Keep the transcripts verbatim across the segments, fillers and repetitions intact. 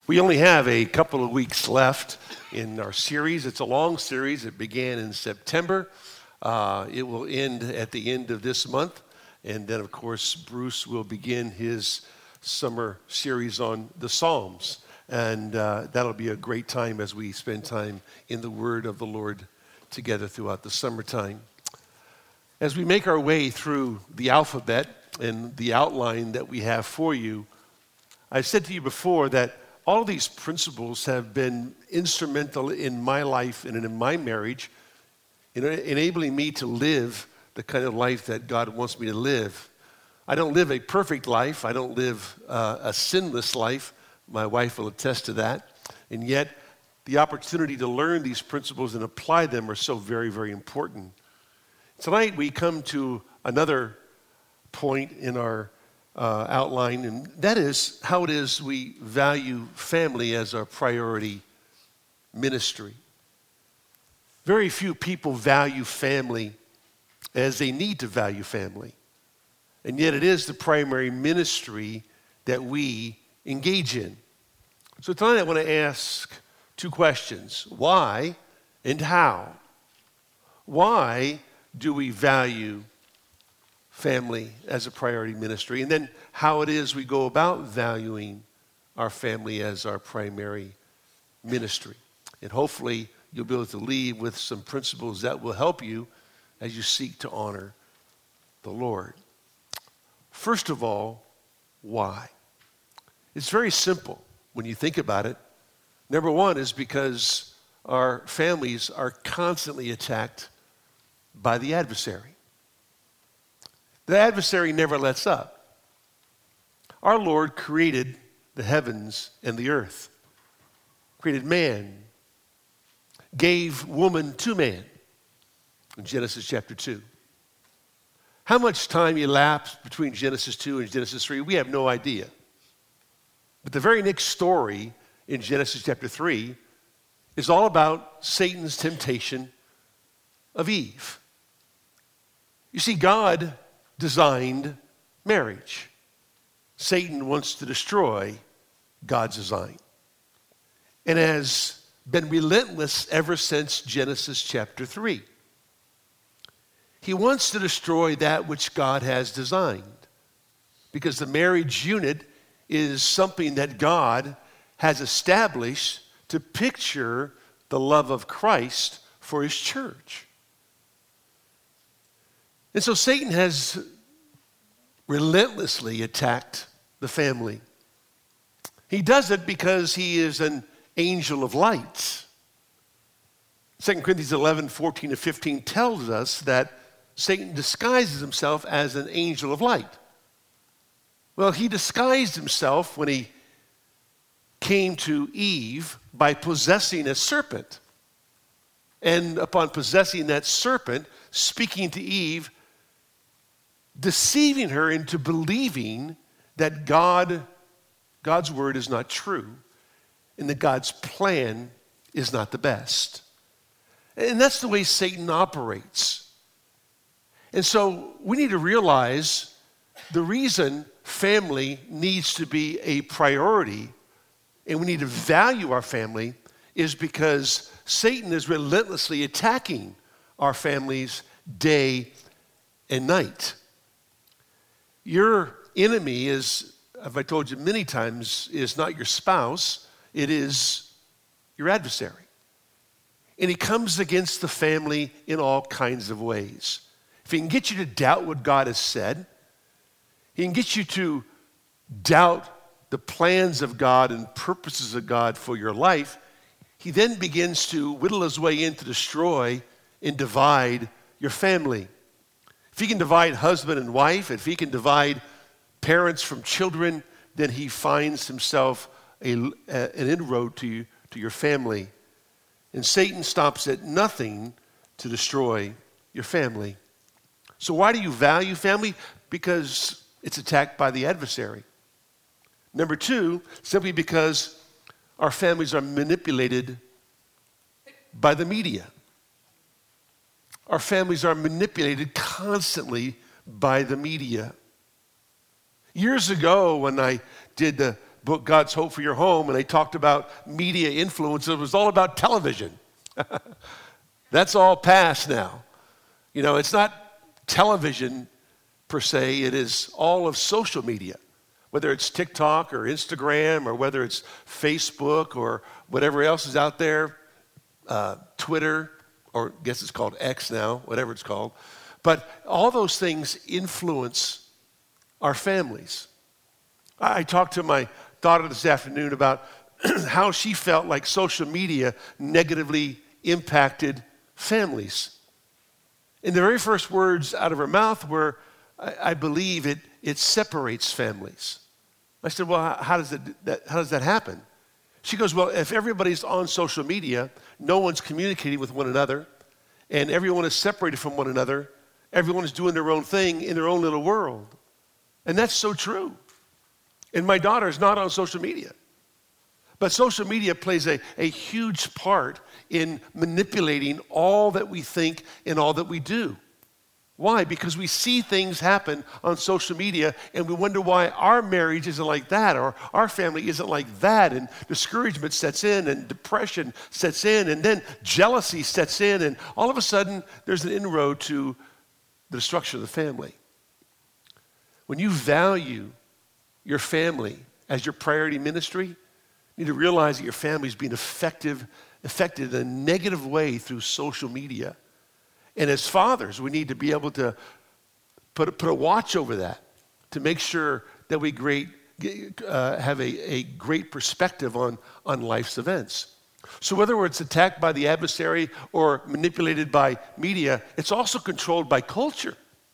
We only have a couple of weeks left in our series. It's a long series. It began in September. Uh, it will end at the end of this month. And then, of course, Bruce will begin his summer series on the Psalms. And uh, that'll be a great time as we spend time in the Word of the Lord together throughout the summertime. As we make our way through the alphabet and the outline that we have for you, I've said to you before that all of these principles have been instrumental in my life and in my marriage, in enabling me to live the kind of life that God wants me to live. I don't live a perfect life. I don't live uh, a sinless life. My wife will attest to that. And yet, the opportunity to learn these principles and apply them are so very, very important. Tonight, we come to another point in our Uh, outline, and that is how it is we value family as our priority ministry. Very few people value family as they need to value family, and yet it is the primary ministry that we engage in. So tonight I want to ask two questions. Why and how? Why do we value family as a priority ministry, and then how it is we go about valuing our family as our primary ministry. And hopefully you'll be able to leave with some principles that will help you as you seek to honor the Lord. First of all, why? It's very simple when you think about it. Number one is because our families are constantly attacked by the adversary. The adversary never lets up. Our Lord created the heavens and the earth, created man, gave woman to man in Genesis chapter two. How much time elapsed between Genesis two and Genesis three, we have no idea. But the very next story in Genesis chapter three is all about Satan's temptation of Eve. You see, God designed marriage. Satan wants to destroy God's design and has been relentless ever since Genesis chapter three. He wants to destroy that which God has designed because the marriage unit is something that God has established to picture the love of Christ for his church. And so Satan has relentlessly attacked the family. He does it because he is an angel of light. Second Corinthians eleven, fourteen to fifteen tells us that Satan disguises himself as an angel of light. Well, he disguised himself when he came to Eve by possessing a serpent. And upon possessing that serpent, speaking to Eve, deceiving her into believing that God, God's word is not true and that God's plan is not the best. And that's the way Satan operates. And so we need to realize the reason family needs to be a priority and we need to value our family is because Satan is relentlessly attacking our families day and night. Your enemy is, as I told you many times, is not your spouse, it is your adversary. And he comes against the family in all kinds of ways. If he can get you to doubt what God has said, he can get you to doubt the plans of God and purposes of God for your life, he then begins to whittle his way in to destroy and divide your family. If he can divide husband and wife, if he can divide parents from children, then he finds himself a, a, an inroad to, you, to your family. And Satan stops at nothing to destroy your family. So why do you value family? Because it's attacked by the adversary. Number two, simply because our families are manipulated by the media. Our families are manipulated constantly by the media. Years ago, when I did the book, God's Hope for Your Home, and they talked about media influence. It was all about television. That's all past now. You know, it's not television per se. It is all of social media, whether it's TikTok or Instagram or whether it's Facebook or whatever else is out there, uh, Twitter, or I guess it's called X now, whatever it's called. But all those things influence our families. I talked to my daughter this afternoon about how she felt like social media negatively impacted families. And the very first words out of her mouth were, I, I believe it, it separates families. I said, well, how does, it, that, how does that happen? She goes, well, if everybody's on social media, no one's communicating with one another, and everyone is separated from one another, everyone is doing their own thing in their own little world. And that's so true. And my daughter is not on social media. But social media plays a, a huge part in manipulating all that we think and all that we do. Why? Because we see things happen on social media and we wonder why our marriage isn't like that or our family isn't like that, and discouragement sets in and depression sets in and then jealousy sets in, and all of a sudden there's an inroad to the destruction of the family. When you value your family as your priority ministry, you need to realize that your family is being effective, affected in a negative way through social media. And as fathers, we need to be able to put a, put a watch over that to make sure that we great, uh, have a, a great perspective on, on life's events. So whether it's attacked by the adversary or manipulated by media, it's also controlled by culture.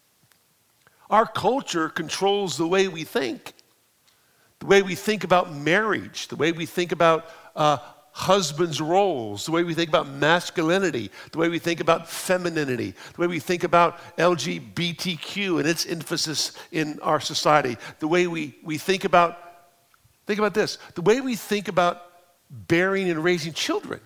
Our culture controls the way we think, the way we think about marriage, the way we think about uh, husbands' roles, the way we think about masculinity, the way we think about femininity, the way we think about L G B T Q and its emphasis in our society, the way we, we think about, think about this, the way we think about bearing and raising children.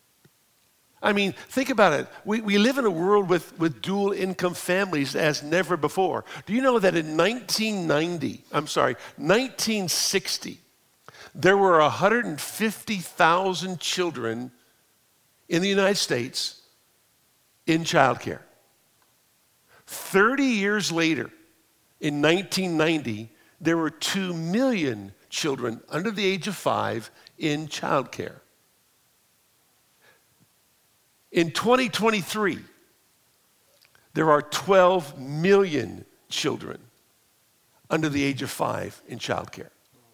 I mean, think about it. We, we live in a world with, with dual income families as never before. Do you know that in nineteen ninety, I'm sorry, nineteen sixty, there were one hundred fifty thousand children in the United States in childcare. thirty years later, in nineteen ninety, there were two million children under the age of five in childcare. In twenty twenty-three, there are twelve million children under the age of five in childcare.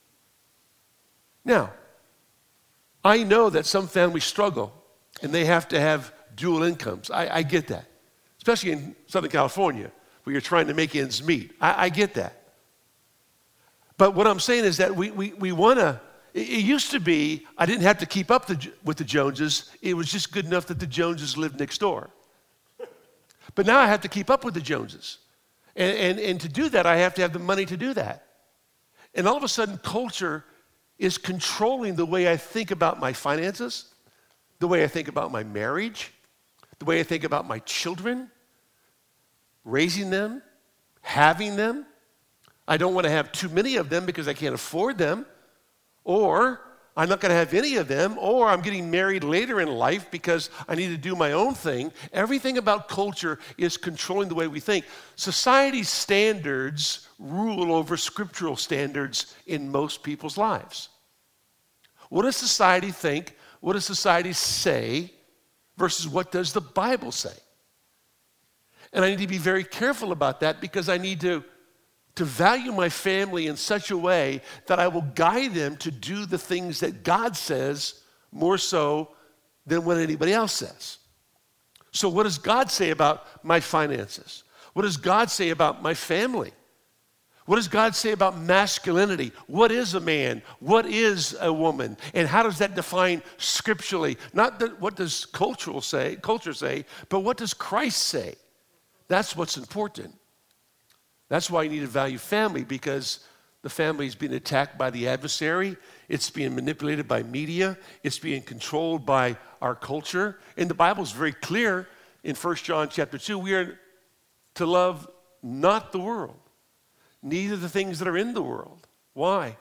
Now, I know that some families struggle and they have to have dual incomes. I, I get that, especially in Southern California where you're trying to make ends meet. I, I get that. But what I'm saying is that we, we, we want to, it, it used to be I didn't have to keep up the, with the Joneses. It was just good enough that the Joneses lived next door. But now I have to keep up with the Joneses. And, and, and to do that, I have to have the money to do that. And all of a sudden, culture is controlling the way I think about my finances, the way I think about my marriage, the way I think about my children, raising them, having them. I don't want to have too many of them because I can't afford them, or I'm not going to have any of them, or I'm getting married later in life because I need to do my own thing. Everything about culture is controlling the way we think. Society's standards rule over scriptural standards in most people's lives. What does society think? What does society say versus what does the Bible say? And I need to be very careful about that because I need to to value my family in such a way that I will guide them to do the things that God says more so than what anybody else says. So what does God say about my finances? What does God say about my family? What does God say about masculinity? What is a man? What is a woman? And how does that define scripturally? Not that what does cultural say, culture say, but what does Christ say? That's what's important. That's why you need to value family, because the family is being attacked by the adversary. It's being manipulated by media. It's being controlled by our culture. And the Bible is very clear in First John chapter two. We are to love not the world, neither the things that are in the world. Why?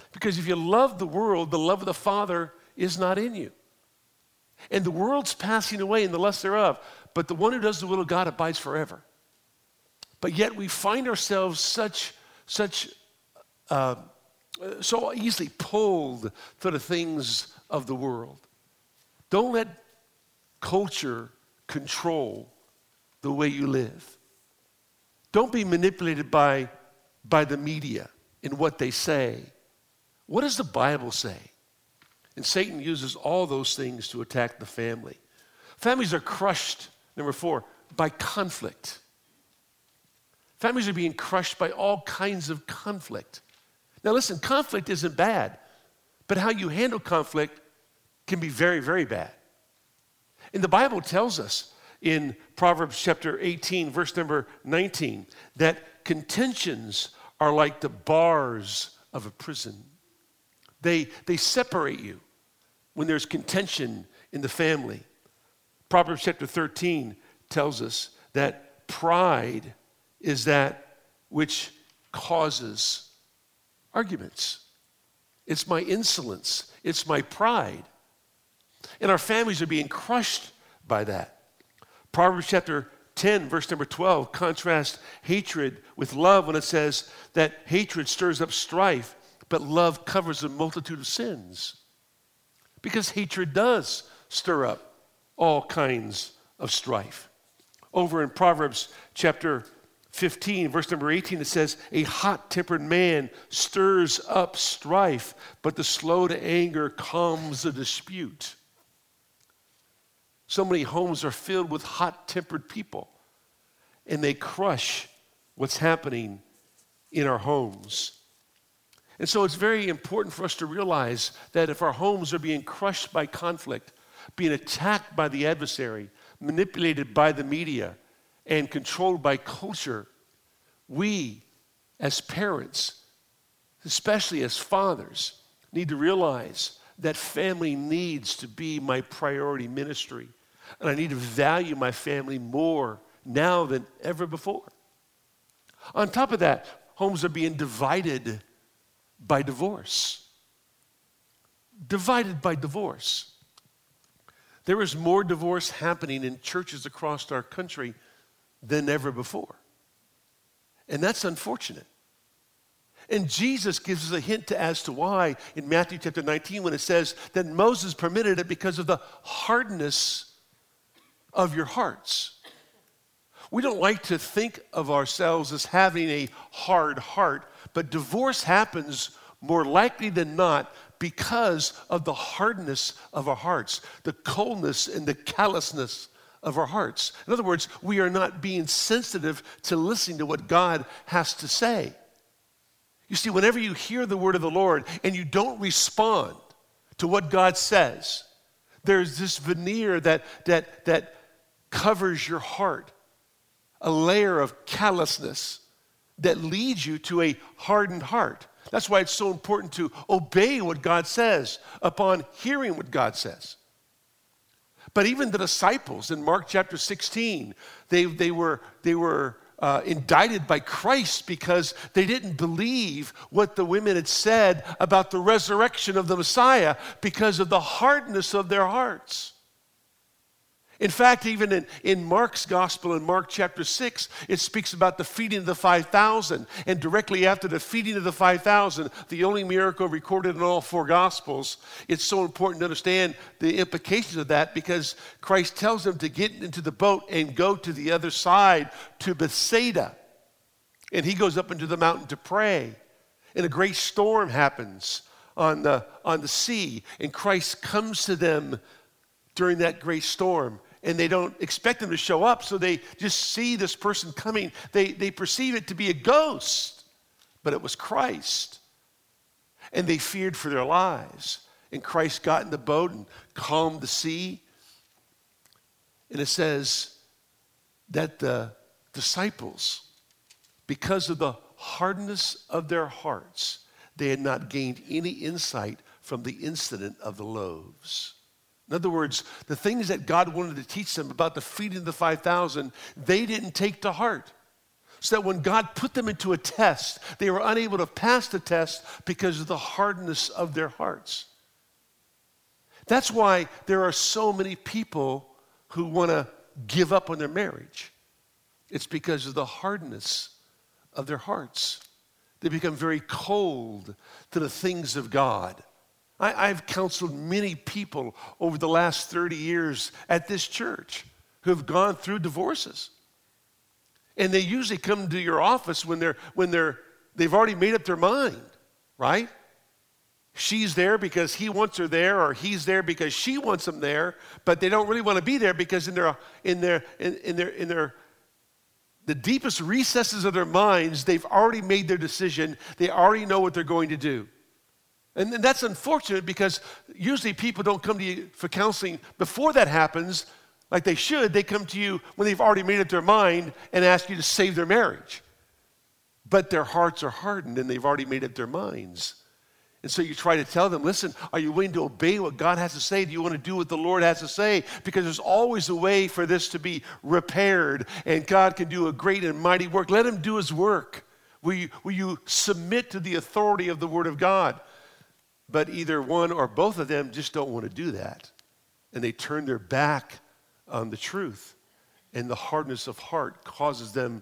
Because if you love the world, the love of the Father is not in you. And the world's passing away and the lust thereof, but the one who does the will of God abides forever. But yet we find ourselves such, such, uh, so easily pulled to the things of the world. Don't let culture control the way you live. Don't be manipulated by, by the media and what they say. What does the Bible say? And Satan uses all those things to attack the family. Families are crushed, number four, by conflict. Families are being crushed by all kinds of conflict. Now listen, conflict isn't bad, but how you handle conflict can be very, very bad. And the Bible tells us in Proverbs chapter eighteen, verse number nineteen, that contentions are like the bars of a prison. They, they separate you when there's contention in the family. Proverbs chapter thirteen tells us that pride is that which causes arguments. It's my insolence. It's my pride. And our families are being crushed by that. Proverbs chapter ten, verse number twelve, contrasts hatred with love when it says that hatred stirs up strife, but love covers a multitude of sins. Because hatred does stir up all kinds of strife. Over in Proverbs chapter fifteen, verse number eighteen, it says, a hot-tempered man stirs up strife, but the slow to anger calms a dispute. So many homes are filled with hot-tempered people, and they crush what's happening in our homes. And so it's very important for us to realize that if our homes are being crushed by conflict, being attacked by the adversary, manipulated by the media, and controlled by culture, we as parents, especially as fathers, need to realize that family needs to be my priority ministry. And I need to value my family more now than ever before. On top of that, homes are being divided by divorce. Divided by divorce. There is more divorce happening in churches across our country than ever before. And that's unfortunate. And Jesus gives us a hint as to why in Matthew chapter nineteen when it says that Moses permitted it because of the hardness of your hearts. We don't like to think of ourselves as having a hard heart, but divorce happens more likely than not because of the hardness of our hearts, the coldness and the callousness of our hearts. In other words, we are not being sensitive to listening to what God has to say. You see, whenever you hear the word of the Lord and you don't respond to what God says, there's this veneer that, that, that covers your heart, a layer of callousness that leads you to a hardened heart. That's why it's so important to obey what God says upon hearing what God says. But even the disciples in Mark chapter sixteen, they, they were, they were uh, indicted by Christ because they didn't believe what the women had said about the resurrection of the Messiah because of the hardness of their hearts. In fact, even in, in Mark's gospel, in Mark chapter six, it speaks about the feeding of the five thousand. And directly after the feeding of the five thousand, the only miracle recorded in all four gospels, it's so important to understand the implications of that because Christ tells them to get into the boat and go to the other side to Bethsaida. And he goes up into the mountain to pray. And a great storm happens on the, on the sea. And Christ comes to them during that great storm. And they don't expect him to show up, so they just see this person coming. They, they perceive it to be a ghost, but it was Christ. And they feared for their lives. And Christ got in the boat and calmed the sea. And it says that the disciples, because of the hardness of their hearts, they had not gained any insight from the incident of the loaves. In other words, the things that God wanted to teach them about the feeding of the five thousand, they didn't take to heart. so that when God put them into a test, they were unable to pass the test because of the hardness of their hearts. That's why there are so many people who want to give up on their marriage. It's because of the hardness of their hearts. They become very cold to the things of God. I, I've counseled many people over the last thirty years at this church who have gone through divorces. And they usually come to your office when they're when they're they've already made up their mind, right? She's there because he wants her there, or he's there because she wants him there, but they don't really want to be there because in their in their in, in their in their the deepest recesses of their minds, they've already made their decision. They already know what they're going to do. And, and that's unfortunate because usually people don't come to you for counseling before that happens like they should. They come to you when they've already made up their mind and ask you to save their marriage. But their hearts are hardened and they've already made up their minds. And so you try to tell them, listen, are you willing to obey what God has to say? Do you want to do what the Lord has to say? Because there's always a way for this to be repaired, and God can do a great and mighty work. Let him do his work. Will you, will you submit to the authority of the Word of God? But either one or both of them just don't want to do that. And they turn their back on the truth. And the hardness of heart causes them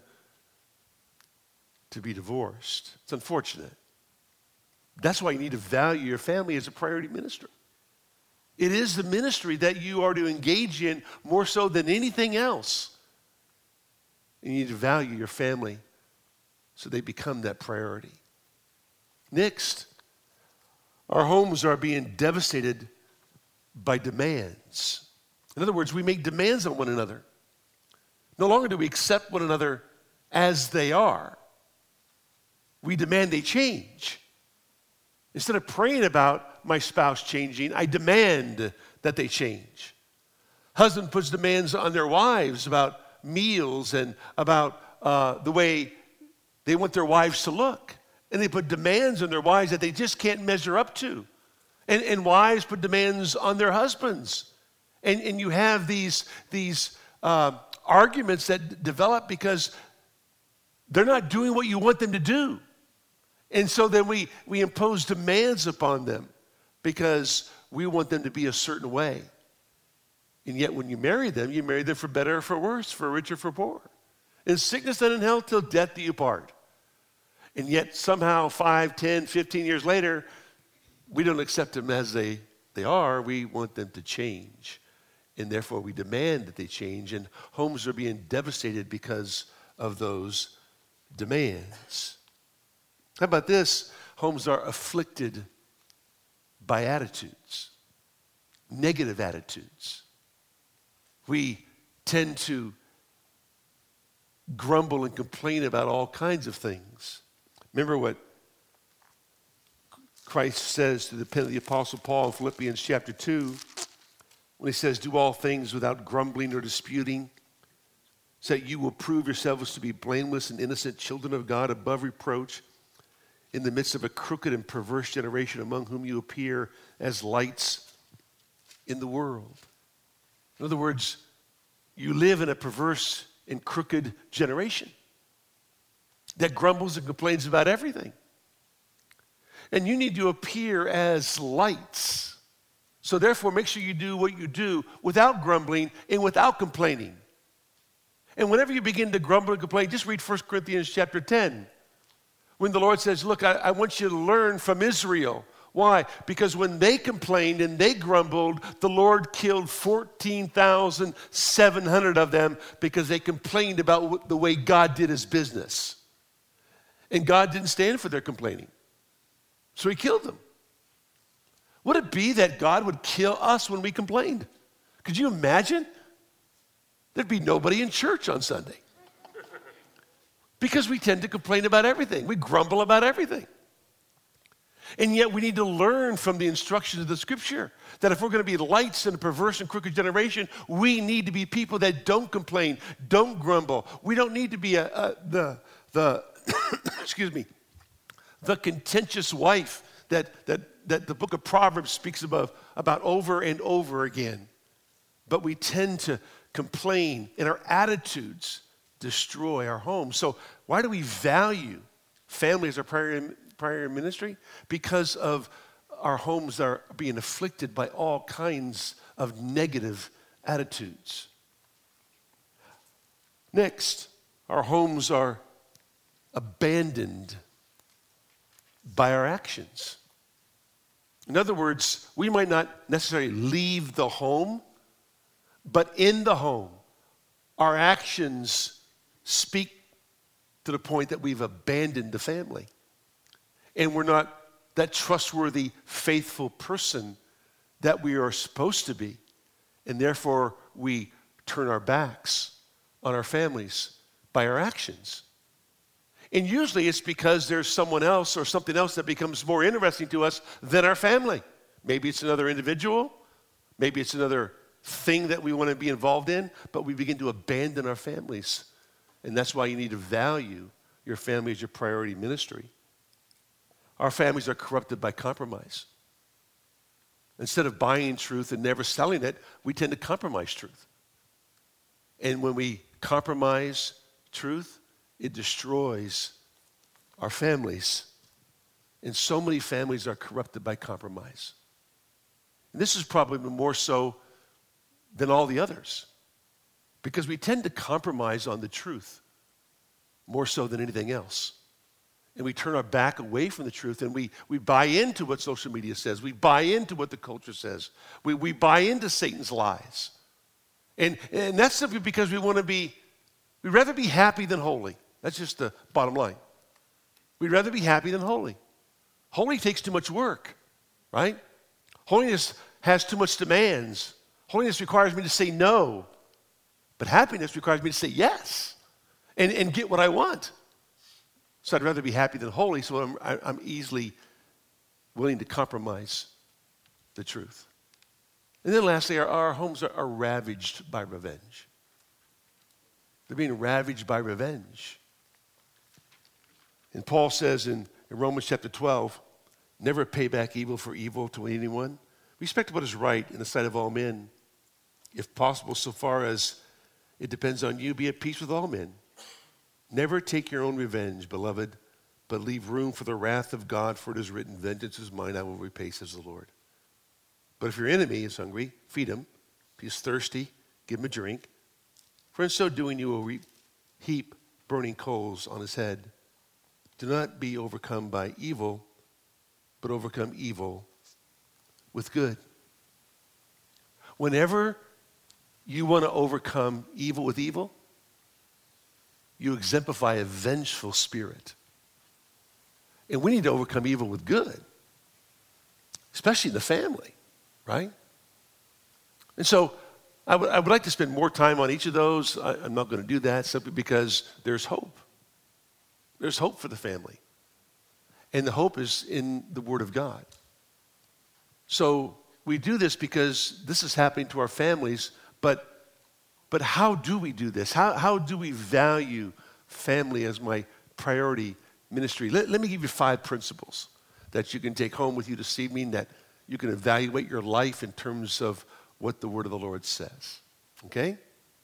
to be divorced. It's unfortunate. That's why you need to value your family as a priority ministry. It is the ministry that you are to engage in more so than anything else. And you need to value your family so they become that priority. Next, our homes are being devastated by demands. In other words, we make demands on one another. No longer do we accept one another as they are. We demand they change. Instead of praying about my spouse changing, I demand that they change. Husband puts demands on their wives about meals and about uh, the way they want their wives to look. And they put demands on their wives that they just can't measure up to. And, and wives put demands on their husbands. And, and you have these, these uh, arguments that d- develop because they're not doing what you want them to do. And so then we, we impose demands upon them because we want them to be a certain way. And yet when you marry them, you marry them for better or for worse, for richer or for poor. In sickness and in health till death do you part. And yet somehow five, ten, fifteen years later, we don't accept them as they, they are. We want them to change. And therefore we demand that they change. And homes are being devastated because of those demands. How about this? Homes are afflicted by attitudes, negative attitudes. We tend to grumble and complain about all kinds of things. Remember what Christ says to the pen of the Apostle Paul in Philippians chapter two, when he says, do all things without grumbling or disputing, so that you will prove yourselves to be blameless and innocent children of God above reproach, in the midst of a crooked and perverse generation among whom you appear as lights in the world. In other words, you live in a perverse and crooked generation that grumbles and complains about everything. And you need to appear as lights. So therefore, make sure you do what you do without grumbling and without complaining. And whenever you begin to grumble and complain, just read First Corinthians chapter ten. When the Lord says, look, I, I want you to learn from Israel. Why? Because when they complained and they grumbled, the Lord killed fourteen thousand seven hundred of them because they complained about the way God did his business. And God didn't stand for their complaining. So he killed them. Would it be that God would kill us when we complained? Could you imagine? There'd be nobody in church on Sunday. Because we tend to complain about everything. We grumble about everything. And yet we need to learn from the instructions of the Scripture that if we're going to be lights in a perverse and crooked generation, we need to be people that don't complain, don't grumble. We don't need to be a, a, the, the excuse me, the contentious wife that, that, that the book of Proverbs speaks about, about over and over again. But we tend to complain, and our attitudes destroy our homes. So why do we value family as our primary, primary ministry? Because of our homes are being afflicted by all kinds of negative attitudes. Next, our homes are abandoned by our actions. In other words, we might not necessarily leave the home, but in the home, our actions speak to the point that we've abandoned the family. And we're not that trustworthy, faithful person that we are supposed to be. And therefore, we turn our backs on our families by our actions. And usually it's because there's someone else or something else that becomes more interesting to us than our family. Maybe it's another individual. Maybe it's another thing that we want to be involved in, but we begin to abandon our families. And that's why you need to value your family as your priority ministry. Our families are corrupted by compromise. Instead of buying truth and never selling it, we tend to compromise truth. And when we compromise truth, it destroys our families. And so many families are corrupted by compromise. And this is probably more so than all the others, because we tend to compromise on the truth more so than anything else. And we turn our back away from the truth, and we, we buy into what social media says. We buy into what the culture says. We, we buy into Satan's lies. And, and that's simply because we want to be, we'd rather be happy than holy. That's just the bottom line. We'd rather be happy than holy. Holy takes too much work, right? Holiness has too much demands. Holiness requires me to say no. But happiness requires me to say yes and, and get what I want. So I'd rather be happy than holy, so I'm, I'm easily willing to compromise the truth. And then lastly, our, our homes are, are ravaged by revenge. They're being ravaged by revenge. And Paul says in, in Romans chapter twelve, never pay back evil for evil to anyone. Respect what is right in the sight of all men. If possible, so far as it depends on you, be at peace with all men. Never take your own revenge, beloved, but leave room for the wrath of God, for it is written, vengeance is mine, I will repay, says the Lord. But if your enemy is hungry, feed him. If he's thirsty, give him a drink. For in so doing, you will reap, heap burning coals on his head. Do not be overcome by evil, but overcome evil with good. Whenever you want to overcome evil with evil, you exemplify a vengeful spirit. And we need to overcome evil with good, especially in the family, right? And so I, w- I would like to spend more time on each of those. I, I'm not going to do that simply because there's hope. There's hope for the family. And the hope is in the Word of God. So we do this because this is happening to our families, but But how do we do this? How, how do we value family as my priority ministry? Let, let me give you five principles that you can take home with you this evening, that you can evaluate your life in terms of what the Word of the Lord says. Okay?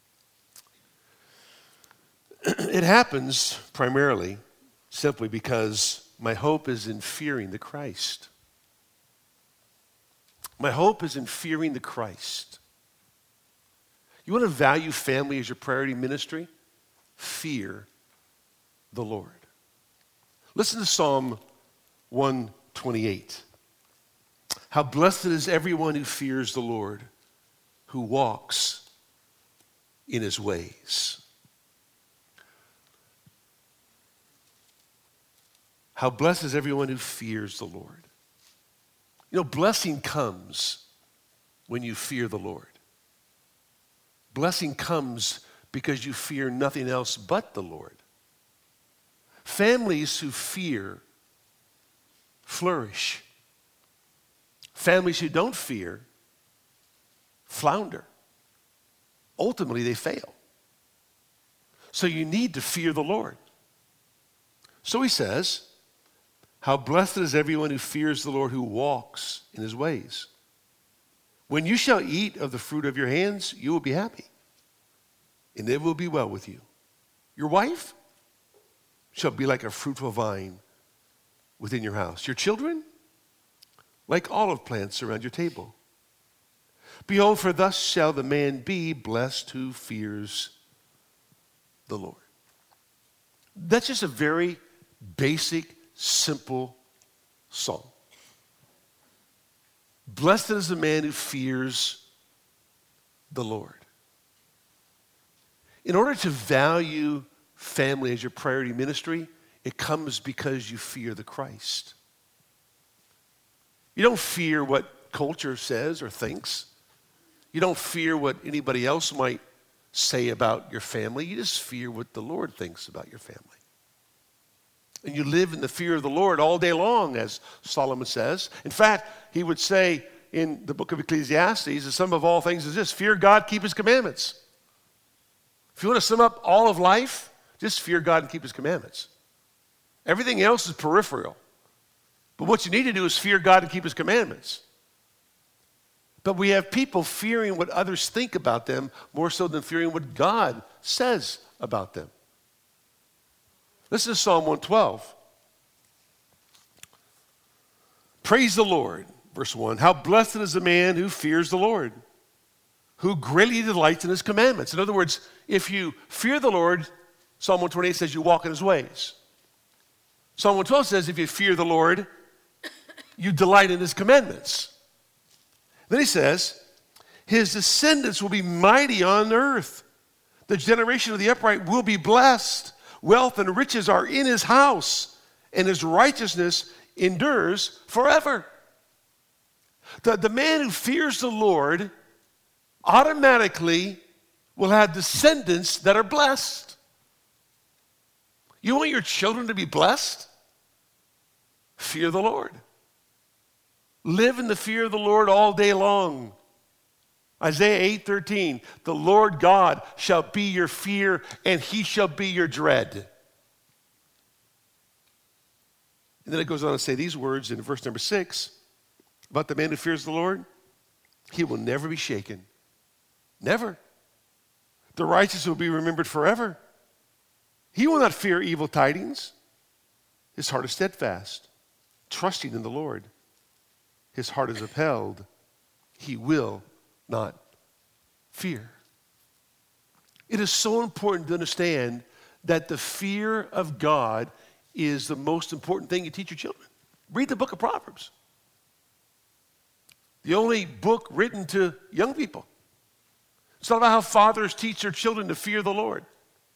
It happens primarily simply because my hope is in fearing the Christ. My hope is in fearing the Christ. You want to value family as your priority ministry? Fear the Lord. Listen to Psalm one twenty-eight. How blessed is everyone who fears the Lord, who walks in his ways. How blessed is everyone who fears the Lord. You know, blessing comes when you fear the Lord. Blessing comes because you fear nothing else but the Lord. Families who fear flourish. Families who don't fear flounder. Ultimately, they fail. So you need to fear the Lord. So he says, how blessed is everyone who fears the Lord, who walks in his ways. When you shall eat of the fruit of your hands, you will be happy, and it will be well with you. Your wife shall be like a fruitful vine within your house. Your children, like olive plants around your table. Behold, for thus shall the man be blessed who fears the Lord. That's just a very basic, simple song. Blessed is the man who fears the Lord. In order to value family as your priority ministry, it comes because you fear the Christ. You don't fear what culture says or thinks. You don't fear what anybody else might say about your family. You just fear what the Lord thinks about your family. And you live in the fear of the Lord all day long, as Solomon says. In fact, he would say in the book of Ecclesiastes, the sum of all things is this: fear God, keep his commandments. If you want to sum up all of life, just fear God and keep his commandments. Everything else is peripheral. But what you need to do is fear God and keep his commandments. But we have people fearing what others think about them more so than fearing what God says about them. Listen to Psalm one twelve. Praise the Lord, verse one. How blessed is the man who fears the Lord, who greatly delights in his commandments. In other words, if you fear the Lord, Psalm one twenty-eight says you walk in his ways. Psalm one twelve says if you fear the Lord, you delight in his commandments. Then he says, his descendants will be mighty on earth. The generation of the upright will be blessed. Wealth and riches are in his house, and his righteousness endures forever. The, the man who fears the Lord automatically will have descendants that are blessed. You want your children to be blessed? Fear the Lord. Live in the fear of the Lord all day long. Isaiah eight thirteen, the Lord God shall be your fear, and he shall be your dread. And then it goes on to say these words in verse number six about the man who fears the Lord. He will never be shaken. Never. The righteous will be remembered forever. He will not fear evil tidings. His heart is steadfast, trusting in the Lord. His heart is upheld. He will not fear. It is so important to understand that the fear of God is the most important thing you teach your children. Read the book of Proverbs. The only book written to young people. It's not about how fathers teach their children to fear the Lord.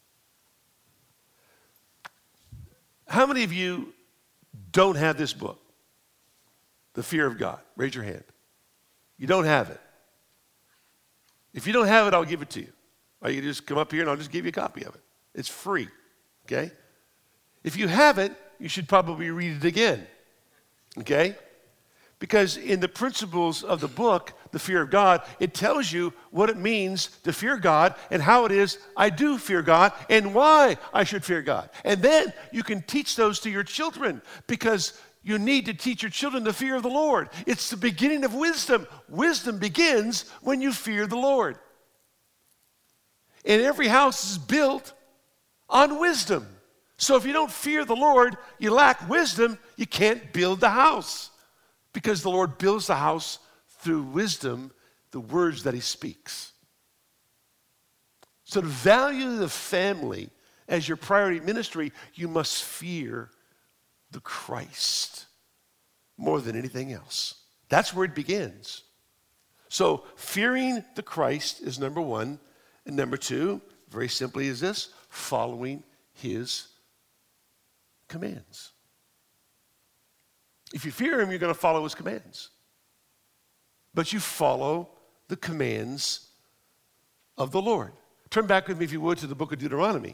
How many of you don't have this book? The Fear of God. Raise your hand. You don't have it. If you don't have it, I'll give it to you. Or you can just come up here and I'll just give you a copy of it. It's free, okay? If you have it, you should probably read it again, okay? Because in the principles of the book, The Fear of God, it tells you what it means to fear God and how it is I do fear God and why I should fear God. And then you can teach those to your children because you need to teach your children the fear of the Lord. It's the beginning of wisdom. Wisdom begins when you fear the Lord. And every house is built on wisdom. So if you don't fear the Lord, you lack wisdom, you can't build the house. Because the Lord builds the house through wisdom, the words that he speaks. So to value the family as your priority ministry, you must fear the Christ more than anything else. That's where it begins. So fearing the Christ is number one. And number two, very simply is this, following his commands. If you fear him, you're going to follow his commands. But you follow the commands of the Lord. Turn back with me, if you would, to the book of Deuteronomy.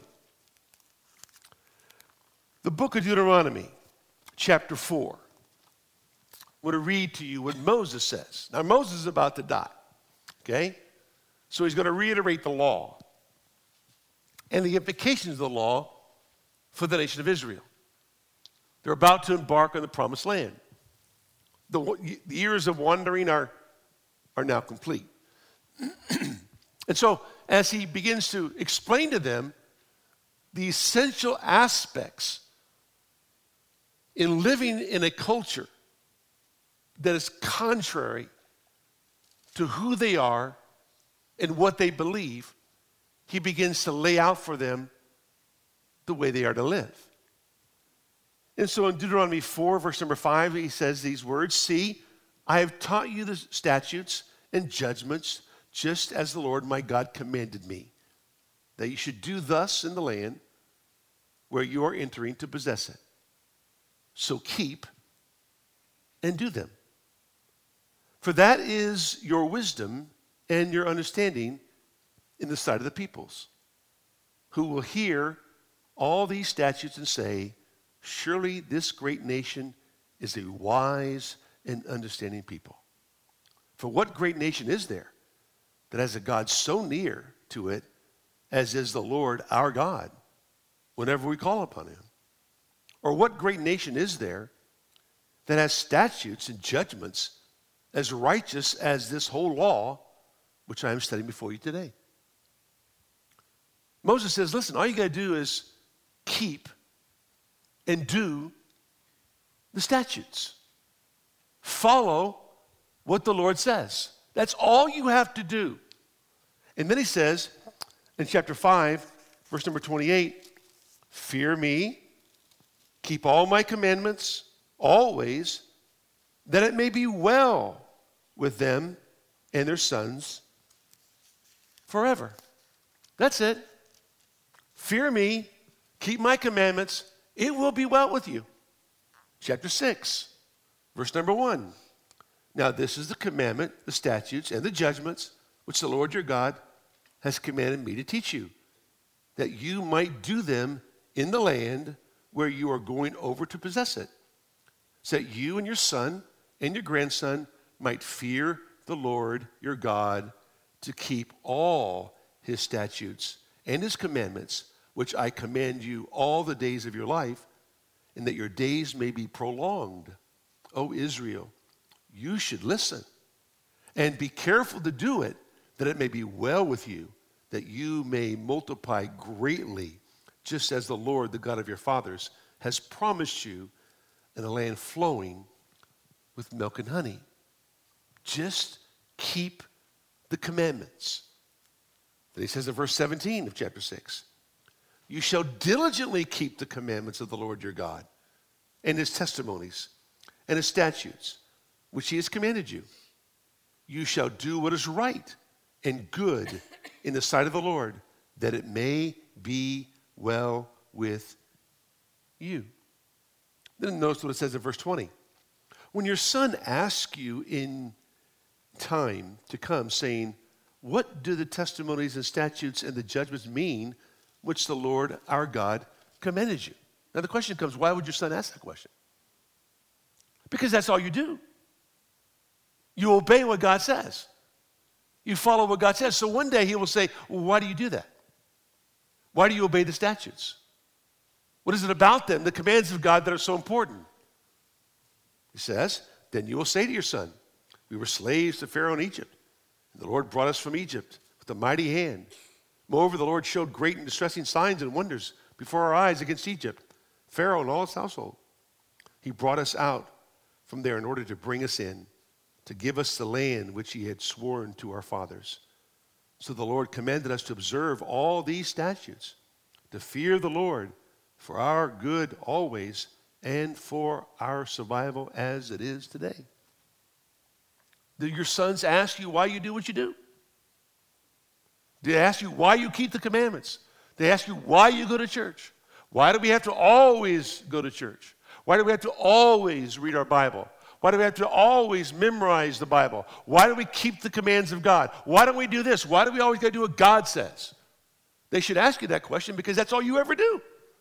The book of Deuteronomy, chapter four. I want to read to you what Moses says. Now, Moses is about to die, okay? So he's going to reiterate the law and the implications of the law for the nation of Israel. They're about to embark on the promised land. The, the years of wandering are, are now complete. And so as he begins to explain to them the essential aspects in living in a culture that is contrary to who they are and what they believe, he begins to lay out for them the way they are to live. And so in Deuteronomy four, verse number five, he says these words, "See, I have taught you the statutes and judgments, just as the Lord my God commanded me, that you should do thus in the land where you are entering to possess it. So keep and do them. For that is your wisdom and your understanding in the sight of the peoples, who will hear all these statutes and say, surely this great nation is a wise and understanding people. For what great nation is there that has a God so near to it as is the Lord our God whenever we call upon him? Or what great nation is there that has statutes and judgments as righteous as this whole law which I am studying before you today?" Moses says, listen, all you got to do is keep and do the statutes. Follow what the Lord says. That's all you have to do. And then he says in chapter five, verse number twenty-eight, "Fear me, keep all my commandments always, that it may be well with them and their sons forever." That's it. Fear me, keep my commandments, it will be well with you. Chapter six, verse number one. "Now this is the commandment, the statutes, and the judgments which the Lord your God has commanded me to teach you, that you might do them in the land where you are going over to possess it, so that you and your son and your grandson might fear the Lord your God, to keep all his statutes and his commandments, which I command you all the days of your life, and that your days may be prolonged. O Israel, you should listen and be careful to do it, that it may be well with you, that you may multiply greatly, just as the Lord, the God of your fathers, has promised you, in a land flowing with milk and honey." Just keep the commandments. Then he says in verse seventeen of chapter six, "You shall diligently keep the commandments of the Lord your God, and his testimonies, and his statutes, which he has commanded you. You shall do what is right and good in the sight of the Lord, that it may be well with you." Then notice what it says in verse twenty. "When your son asks you in time to come, saying, what do the testimonies and statutes and the judgments mean which the Lord our God commanded you?" Now the question comes, why would your son ask that question? Because that's all you do. You obey what God says. You follow what God says. So one day he will say, well, why do you do that? Why do you obey the statutes? What is it about them, the commands of God, that are so important? He says, then you will say to your son, we were slaves to Pharaoh in Egypt, and the Lord brought us from Egypt with a mighty hand. Moreover, the Lord showed great and distressing signs and wonders before our eyes against Egypt, Pharaoh and all his household. He brought us out from there in order to bring us in, to give us the land which he had sworn to our fathers. So the Lord commanded us to observe all these statutes, to fear the Lord for our good always and for our survival as it is today. Do your sons ask you why you do what you do? Do they ask you why you keep the commandments? They ask you why you go to church? Why do we have to always go to church? Why do we have to always read our Bible? Why do we have to always memorize the Bible? Why do we keep the commands of God? Why don't we do this? Why do we always got to do what God says? They should ask you that question because that's all you ever do.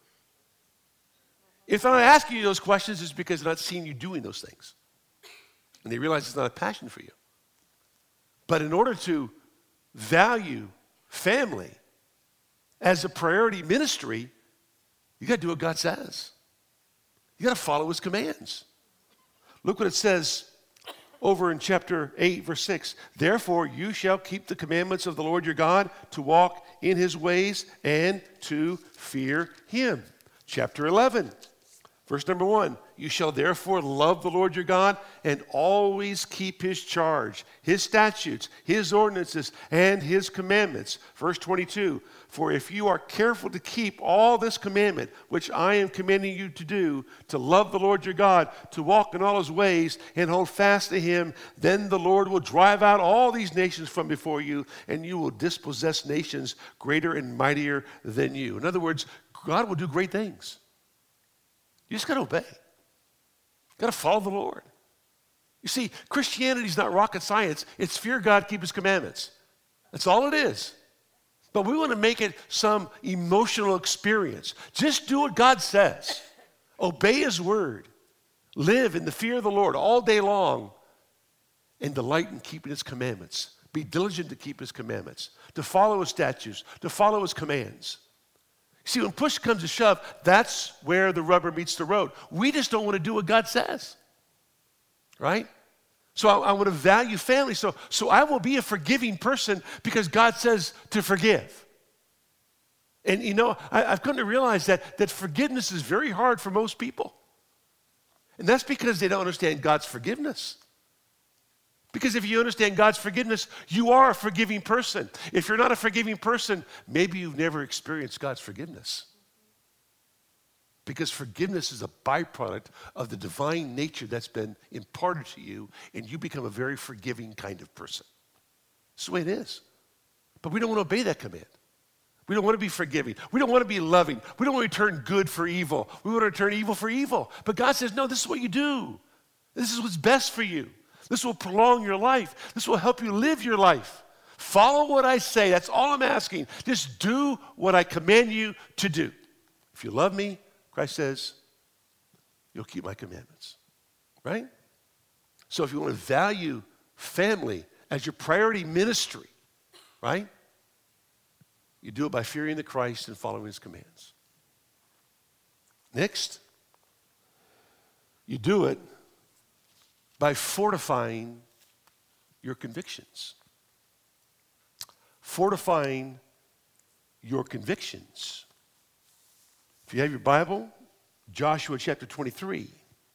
If they're not asking you those questions, it's because they're not seeing you doing those things. And they realize it's not a passion for you. But in order to value family as a priority ministry, you got to do what God says. You got to follow his commands. Look what it says over in chapter eight, verse six, therefore you shall keep the commandments of the Lord your God to walk in his ways and to fear him. Chapter eleven, verse number one, you shall therefore love the Lord your God and always keep his charge, his statutes, his ordinances, and his commandments. Verse twenty-two, for if you are careful to keep all this commandment, which I am commanding you to do, to love the Lord your God, to walk in all his ways and hold fast to him, then the Lord will drive out all these nations from before you, and you will dispossess nations greater and mightier than you. In other words, God will do great things. You just got to obey. Got to follow the Lord. You see, Christianity is not rocket science. It's fear God, keep his commandments. That's all it is. But we want to make it some emotional experience. Just do what God says. Obey his word. Live in the fear of the Lord all day long and delight in keeping his commandments. Be diligent to keep his commandments, to follow his statutes, to follow his commands. See, when push comes to shove, that's where the rubber meets the road. We just don't want to do what God says, right? So I, I want to value family. So, so I will be a forgiving person because God says to forgive. And you know, I, I've come to realize that, that forgiveness is very hard for most people. And that's because they don't understand God's forgiveness. Because if you understand God's forgiveness, you are a forgiving person. If you're not a forgiving person, maybe you've never experienced God's forgiveness. Because forgiveness is a byproduct of the divine nature that's been imparted to you, and you become a very forgiving kind of person. That's the way it is. But we don't want to obey that command. We don't want to be forgiving. We don't want to be loving. We don't want to return good for evil. We want to return evil for evil. But God says, no, this is what you do. This is what's best for you. This will prolong your life. This will help you live your life. Follow what I say. That's all I'm asking. Just do what I command you to do. If you love me, Christ says, you'll keep my commandments. Right? So if you want to value family as your priority ministry, right? You do it by fearing the Christ and following his commands. Next, you do it by fortifying your convictions. Fortifying your convictions. If you have your Bible, Joshua chapter twenty-three.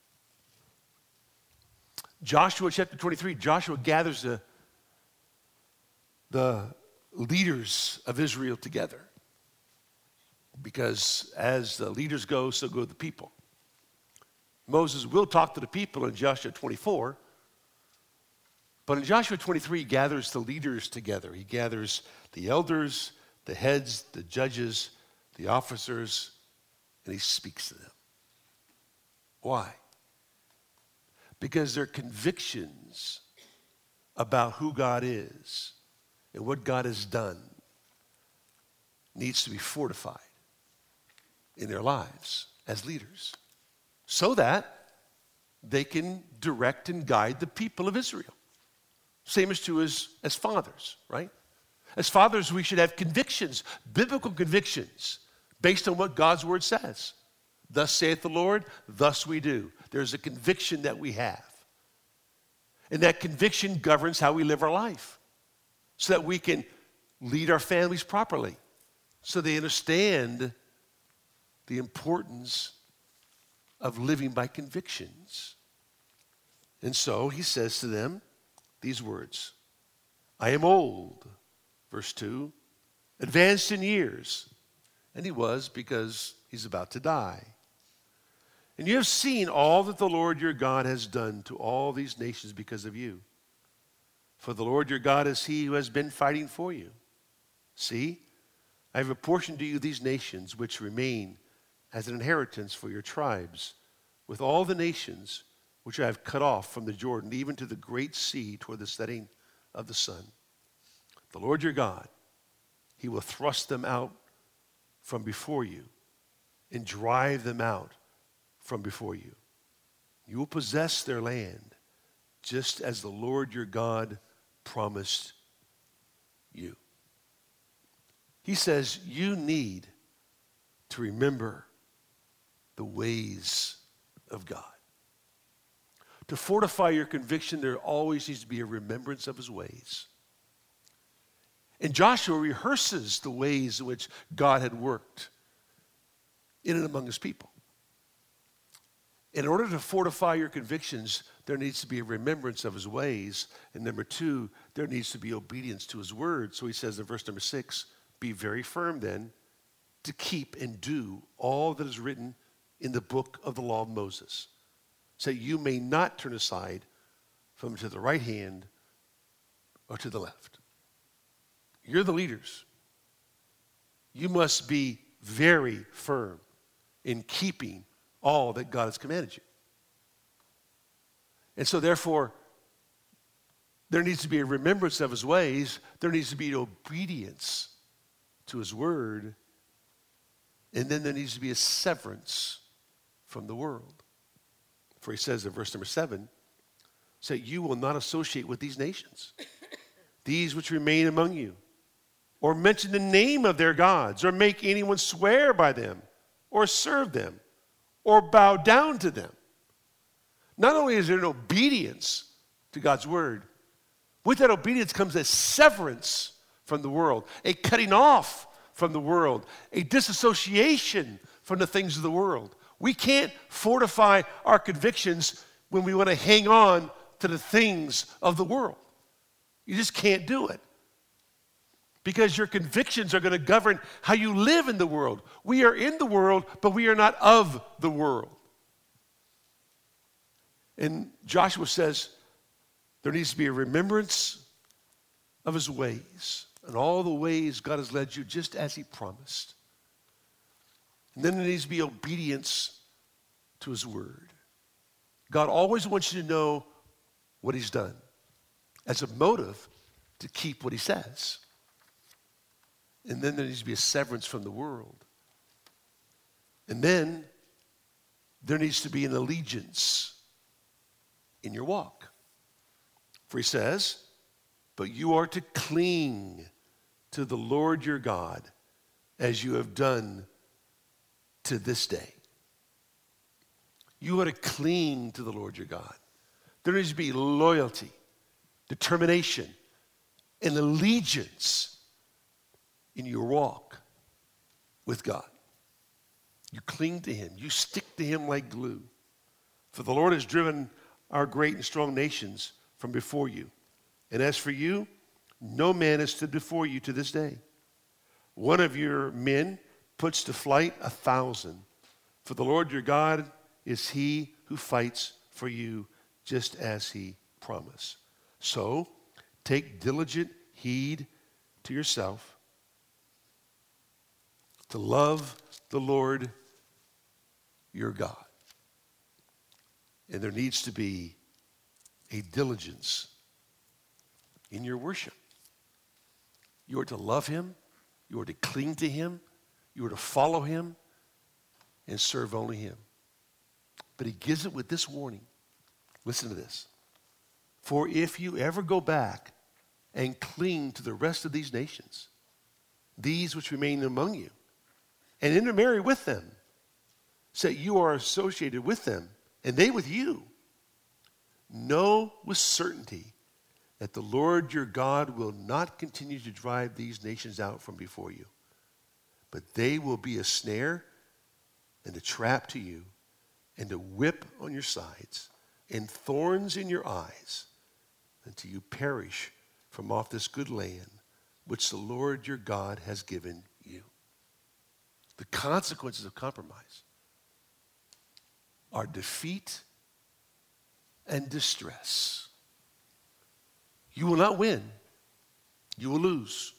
Joshua chapter twenty-three, Joshua gathers the, the leaders of Israel together. Because as the leaders go, so go the people. Moses will talk to the people in Joshua twenty-four, but in Joshua twenty-three, he gathers the leaders together. He gathers the elders, the heads, the judges, the officers, and he speaks to them. Why? Because their convictions about who God is and what God has done needs to be fortified in their lives as leaders, so that they can direct and guide the people of Israel. Same is true as, as fathers, right? As fathers, we should have convictions, biblical convictions, based on what God's word says. Thus saith the Lord, thus we do. There's a conviction that we have. And that conviction governs how we live our life, so that we can lead our families properly, so they understand the importance of living by convictions. And so he says to them these words, I am old, verse two, advanced in years. And he was, because he's about to die. And you have seen all that the Lord your God has done to all these nations because of you. For the Lord your God is he who has been fighting for you. See, I have apportioned to you these nations which remain as an inheritance for your tribes, with all the nations which I have cut off from the Jordan, even to the great sea toward the setting of the sun. The Lord your God, he will thrust them out from before you and drive them out from before you. You will possess their land, just as the Lord your God promised you. He says you need to remember the ways of God. To fortify your conviction, there always needs to be a remembrance of his ways. And Joshua rehearses the ways in which God had worked in and among his people. In order to fortify your convictions, there needs to be a remembrance of his ways. And number two, there needs to be obedience to his word. So he says in verse number six, be very firm then to keep and do all that is written in the book of the law of Moses, so you may not turn aside from to the right hand or to the left. You're the leaders. You must be very firm in keeping all that God has commanded you. And so therefore, there needs to be a remembrance of his ways. There needs to be obedience to his word. And then there needs to be a severance from the world. For he says in verse number seven, say, you will not associate with these nations, these which remain among you, or mention the name of their gods, or make anyone swear by them, or serve them, or bow down to them. Not only is there an obedience to God's word, with that obedience comes a severance from the world, a cutting off from the world, a disassociation from the things of the world. We can't fortify our convictions when we want to hang on to the things of the world. You just can't do it. Because your convictions are going to govern how you live in the world. We are in the world, but we are not of the world. And Joshua says there needs to be a remembrance of his ways and all the ways God has led you just as he promised. And then there needs to be obedience to his word. God always wants you to know what he's done as a motive to keep what he says. And then there needs to be a severance from the world. And then there needs to be an allegiance in your walk. For he says, but you are to cling to the Lord your God as you have done to this day. You are to cling to the Lord your God. There needs to be loyalty, determination, and allegiance in your walk with God. You cling to him. You stick to him like glue. For the Lord has driven our great and strong nations from before you. And as for you, no man has stood before you to this day. One of your men puts to flight a thousand. For the Lord your God is he who fights for you, just as he promised. So take diligent heed to yourself to love the Lord your God. And there needs to be a diligence in your worship. You are to love him. You are to cling to him. You are to follow him and serve only him. But he gives it with this warning. Listen to this. For if you ever go back and cling to the rest of these nations, these which remain among you, and intermarry with them, so that you are associated with them, and they with you, know with certainty that the Lord your God will not continue to drive these nations out from before you, but they will be a snare and a trap to you, and a whip on your sides, and thorns in your eyes, until you perish from off this good land which the Lord your God has given you. The consequences of compromise are defeat and distress. You will not win. You will lose.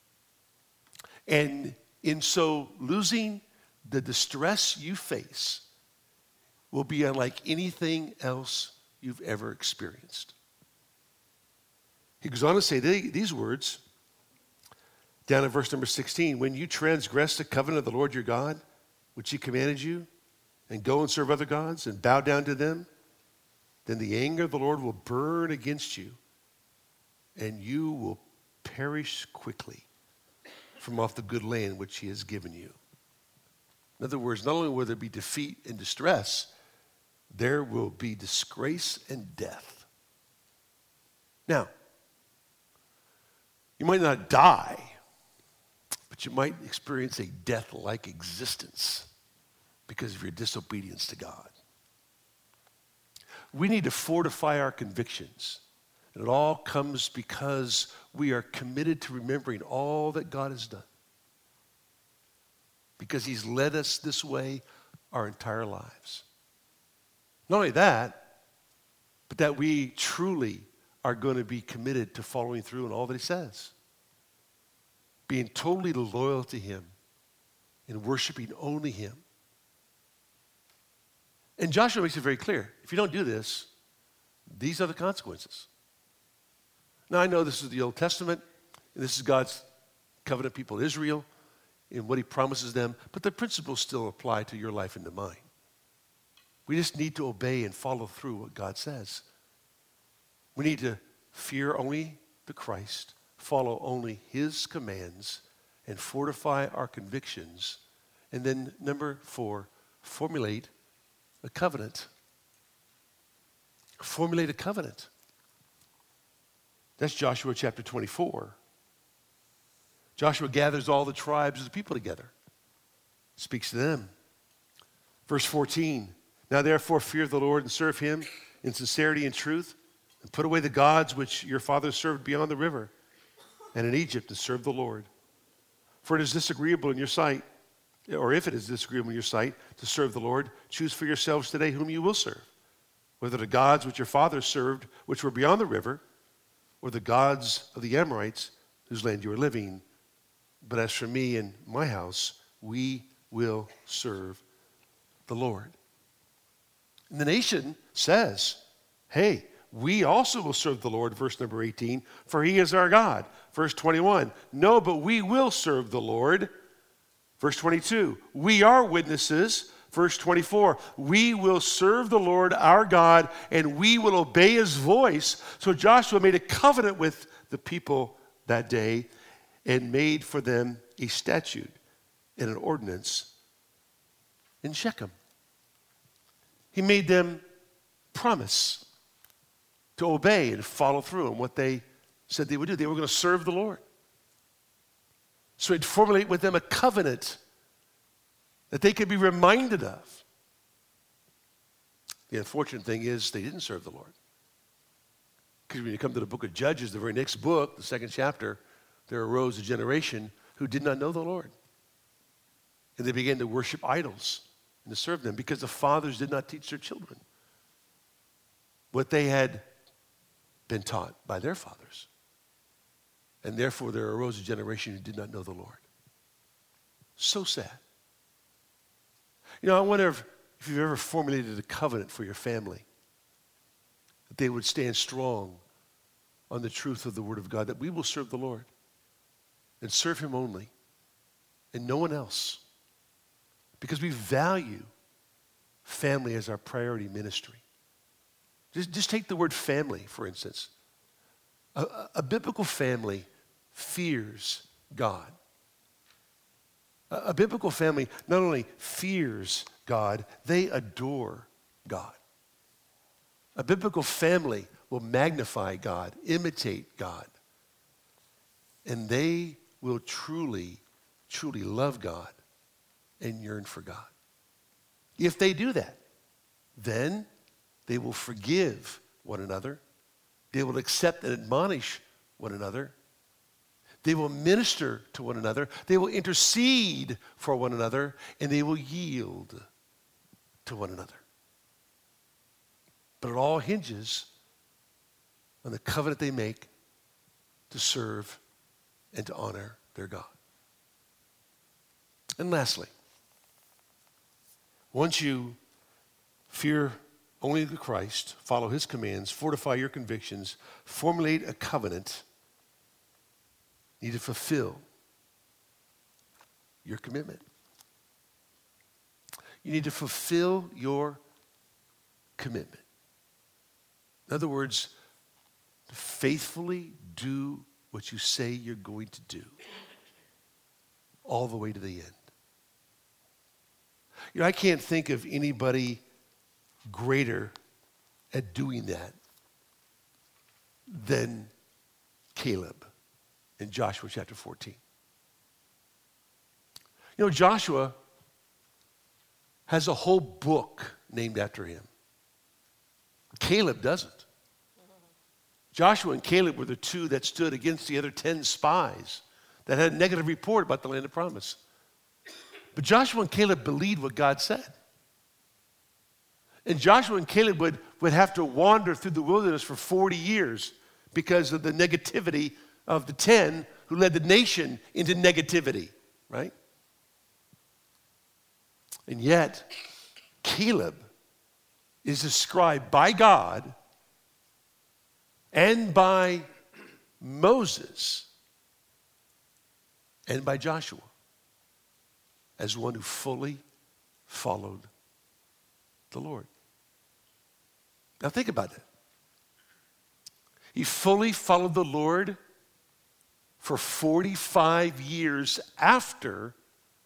And in so losing, the distress you face will be unlike anything else you've ever experienced. He goes on to say these words down in verse number sixteen. When you transgress the covenant of the Lord your God, which he commanded you, and go and serve other gods and bow down to them, then the anger of the Lord will burn against you, and you will perish quickly from off the good land which he has given you. In other words, not only will there be defeat and distress, there will be disgrace and death. Now, you might not die, but you might experience a death-like existence because of your disobedience to God. We need to fortify our convictions. And it all comes because we are committed to remembering all that God has done. Because he's led us this way our entire lives. Not only that, but that we truly are going to be committed to following through on all that he says. Being totally loyal to him and worshiping only him. And Joshua makes it very clear. If you don't do this, these are the consequences. Now, I know this is the Old Testament, and this is God's covenant people, Israel, and what he promises them, but the principles still apply to your life and to mine. We just need to obey and follow through what God says. We need to fear only the Christ, follow only his commands, and fortify our convictions. And then, number four, formulate a covenant. Formulate a covenant. That's Joshua chapter twenty-four. Joshua gathers all the tribes of the people together. Speaks to them. Verse fourteen, now therefore fear the Lord and serve him in sincerity and truth, and put away the gods which your fathers served beyond the river and in Egypt, and serve the Lord. For it is disagreeable in your sight, or if it is disagreeable in your sight to serve the Lord, choose for yourselves today whom you will serve, whether the gods which your fathers served, which were beyond the river, or the gods of the Amorites, whose land you are living. But as for me and my house, we will serve the Lord. And the nation says, hey, we also will serve the Lord, verse number eighteen, for he is our God. Verse twenty-one, no, but we will serve the Lord. Verse twenty-two, we are witnesses. Verse twenty-four, we will serve the Lord our God, and we will obey his voice. So Joshua made a covenant with the people that day and made for them a statute and an ordinance in Shechem. He made them promise to obey and follow through on what they said they would do. They were going to serve the Lord. So he'd formulate with them a covenant that they could be reminded of. The unfortunate thing is they didn't serve the Lord. Because when you come to the book of Judges, the very next book, the second chapter, there arose a generation who did not know the Lord. And they began to worship idols and to serve them because the fathers did not teach their children what they had been taught by their fathers. And therefore there arose a generation who did not know the Lord. So sad. You know, I wonder if, if you've ever formulated a covenant for your family, that they would stand strong on the truth of the Word of God, that we will serve the Lord and serve him only and no one else, because we value family as our priority ministry. Just, just take the word family, for instance. A, a, a biblical family fears God. A, a biblical family not only fears God, they adore God. A biblical family will magnify God, imitate God, and they will truly, truly love God and yearn for God. If they do that, then they will forgive one another. They will accept and admonish one another. They will minister to one another. They will intercede for one another, and they will yield to one another. But it all hinges on the covenant they make to serve and to honor their God. And lastly, once you fear only the Christ, follow his commands, fortify your convictions, formulate a covenant, you need to fulfill your commitment. You need to fulfill your commitment. In other words, faithfully do what you say you're going to do all the way to the end. You know, I can't think of anybody greater at doing that than Caleb in Joshua chapter fourteen. You know, Joshua has a whole book named after him. Caleb doesn't. Joshua and Caleb were the two that stood against the other ten spies that had a negative report about the land of promise. But Joshua and Caleb believed what God said. And Joshua and Caleb would, would have to wander through the wilderness for forty years because of the negativity of the ten who led the nation into negativity, right? And yet, Caleb is described by God and by Moses and by Joshua as one who fully followed the Lord. Now think about that. He fully followed the Lord for forty-five years after,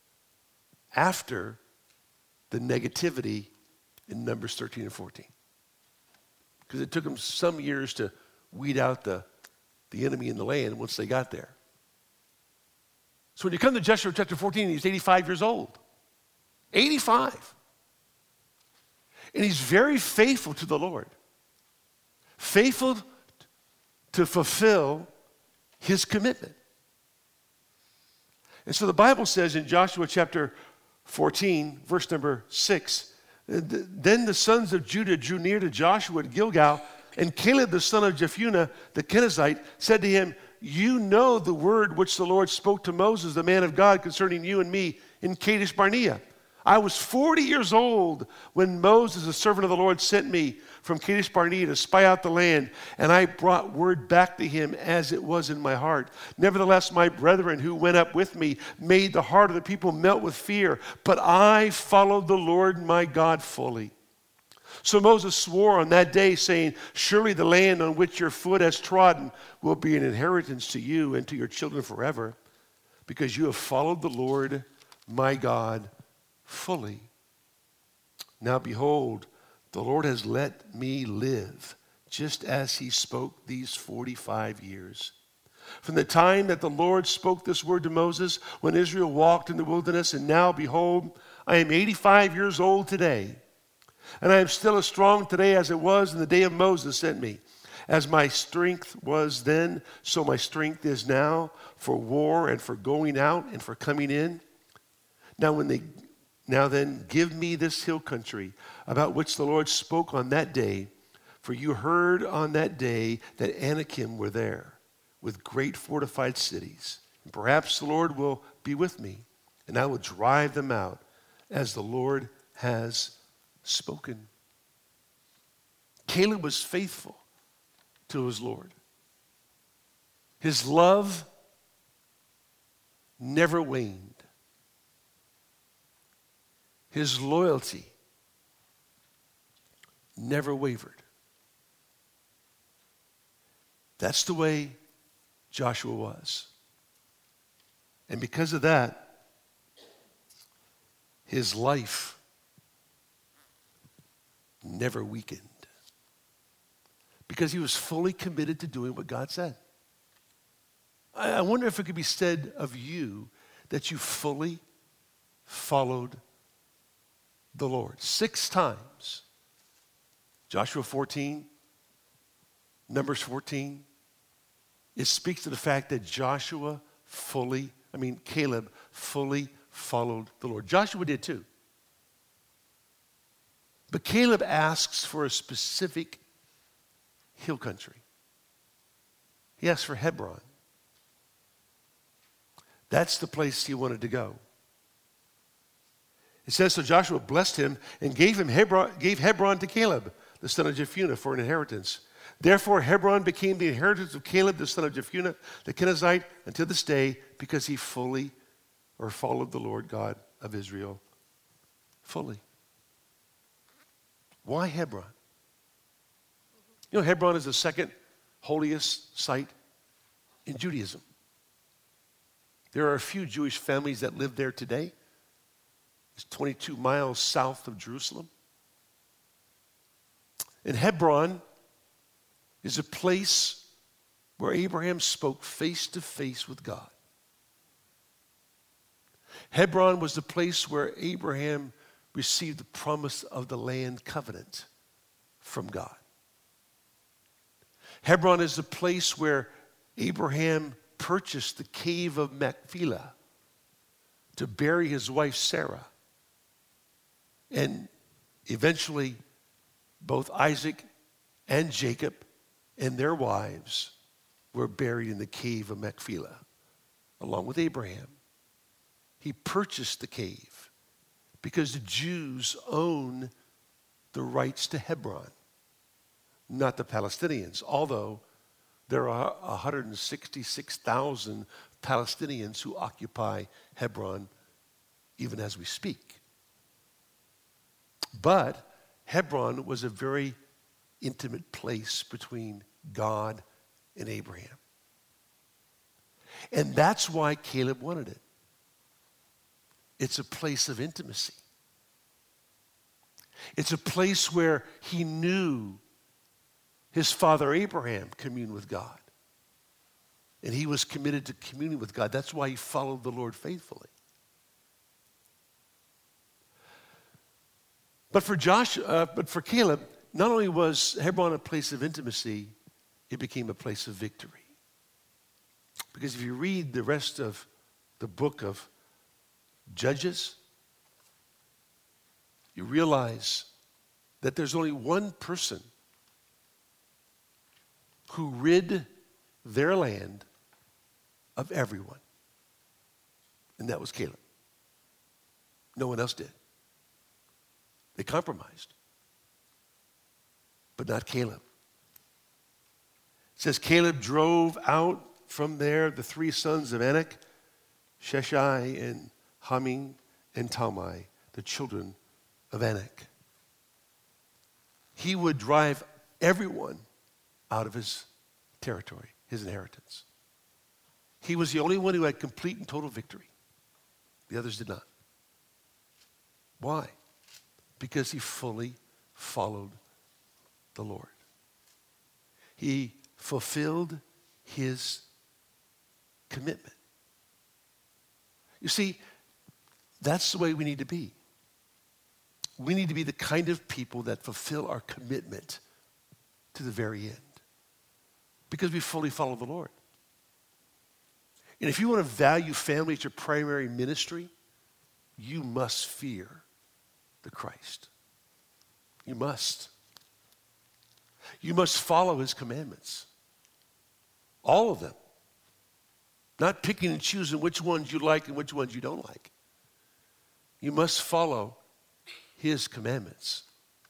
after the negativity in Numbers thirteen and fourteen. Because it took him some years to weed out the, the enemy in the land once they got there. So when you come to Joshua chapter fourteen, he's eighty-five years old. eighty-five. And he's very faithful to the Lord. Faithful to fulfill his commitment. And so the Bible says in Joshua chapter fourteen, verse number six, then the sons of Judah drew near to Joshua at Gilgal, and Caleb the son of Jephunneh the Kenizzite said to him, you know the word which the Lord spoke to Moses, the man of God, concerning you and me in Kadesh Barnea. I was forty years old when Moses, the servant of the Lord, sent me from Kadesh Barnea to spy out the land, and I brought word back to him as it was in my heart. Nevertheless, my brethren who went up with me made the heart of the people melt with fear, but I followed the Lord my God fully. So Moses swore on that day, saying, surely the land on which your foot has trodden will be an inheritance to you and to your children forever, because you have followed the Lord my God fully. Now behold, the Lord has let me live, just as he spoke these forty-five years. From the time that the Lord spoke this word to Moses, when Israel walked in the wilderness, and now behold, I am eighty-five years old today, and I am still as strong today as it was in the day of Moses sent me. As my strength was then, so my strength is now for war and for going out and for coming in. Now when they Now then, give me this hill country about which the Lord spoke on that day, for you heard on that day that Anakim were there with great fortified cities. And perhaps the Lord will be with me, and I will drive them out as the Lord has spoken. Caleb was faithful to his Lord. His love never waned. His loyalty never wavered. That's the way Joshua was. And because of that, his life never weakened. Because he was fully committed to doing what God said. I wonder if it could be said of you that you fully followed the Lord. Six times. Joshua fourteen, Numbers fourteen. It speaks to the fact that Joshua fully, I mean Caleb fully followed the Lord. Joshua did too. But Caleb asks for a specific hill country. He asks for Hebron. That's the place he wanted to go. It says, so Joshua blessed him and gave him Hebron, gave Hebron to Caleb, the son of Jephunneh, for an inheritance. Therefore, Hebron became the inheritance of Caleb, the son of Jephunneh, the Kenizzite, until this day, because he fully or followed the Lord God of Israel fully. Why Hebron? You know, Hebron is the second holiest site in Judaism. There are a few Jewish families that live there today. It's twenty-two miles south of Jerusalem. And Hebron is a place where Abraham spoke face to face with God. Hebron was the place where Abraham received the promise of the land covenant from God. Hebron is the place where Abraham purchased the cave of Machpelah to bury his wife Sarah. And eventually, both Isaac and Jacob and their wives were buried in the cave of Machpelah, along with Abraham. He purchased the cave because the Jews own the rights to Hebron, not the Palestinians, although there are one hundred sixty-six thousand Palestinians who occupy Hebron even as we speak. But Hebron was a very intimate place between God and Abraham. And that's why Caleb wanted it. It's a place of intimacy. It's a place where he knew his father Abraham communed with God. And he was committed to communing with God. That's why he followed the Lord faithfully. But for Josh, uh, but for Caleb, not only was Hebron a place of intimacy, it became a place of victory. Because if you read the rest of the book of Judges, you realize that there's only one person who rid their land of everyone. And that was Caleb. No one else did. They compromised. But not Caleb. It says Caleb drove out from there the three sons of Anak, Sheshai and Hamim and Talmai, the children of Anak. He would drive everyone out of his territory, his inheritance. He was the only one who had complete and total victory. The others did not. Why? Because he fully followed the Lord. He fulfilled his commitment. You see, that's the way we need to be. We need to be the kind of people that fulfill our commitment to the very end because we fully follow the Lord. And if you want to value family as your primary ministry, you must fear the Christ. You must. You must follow his commandments. All of them. Not picking and choosing which ones you like and which ones you don't like. You must follow his commandments.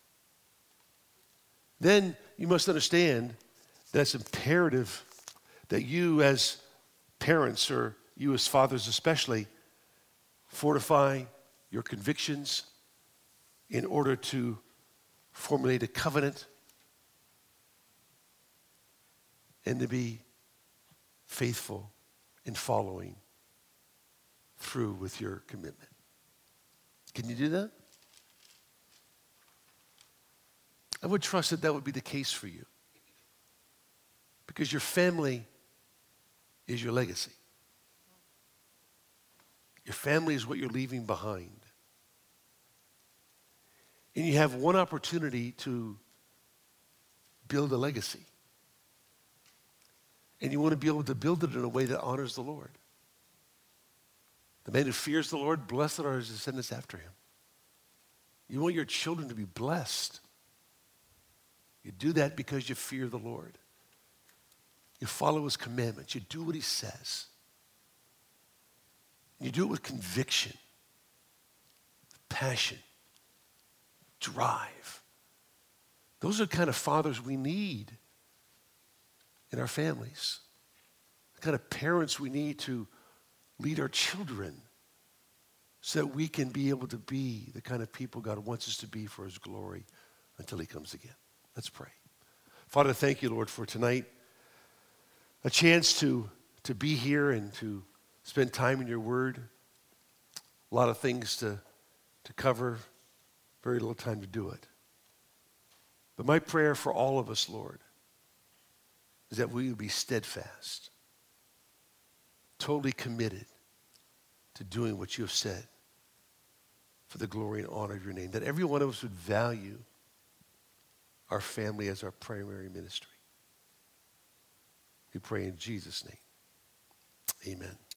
Then you must understand that it's imperative that you as parents, or you as fathers especially, fortify your convictions in order to formulate a covenant and to be faithful in following through with your commitment. Can you do that? I would trust that that would be the case for you. Because your family is your legacy. Your family is what you're leaving behind. And you have one opportunity to build a legacy. And you want to be able to build it in a way that honors the Lord. The man who fears the Lord, blessed are his descendants after him. You want your children to be blessed. You do that because you fear the Lord. You follow his commandments. You do what he says. You do it with conviction, passion, drive. Those are the kind of fathers we need in our families. The kind of parents we need to lead our children so that we can be able to be the kind of people God wants us to be for his glory until he comes again. Let's pray. Father, thank you, Lord, for tonight. A chance to, to be here and to spend time in your word. A lot of things to, to cover, very little time to do it. But my prayer for all of us, Lord, is that we would be steadfast, totally committed to doing what you have said for the glory and honor of your name, that every one of us would value our family as our primary ministry. We pray in Jesus' name. Amen.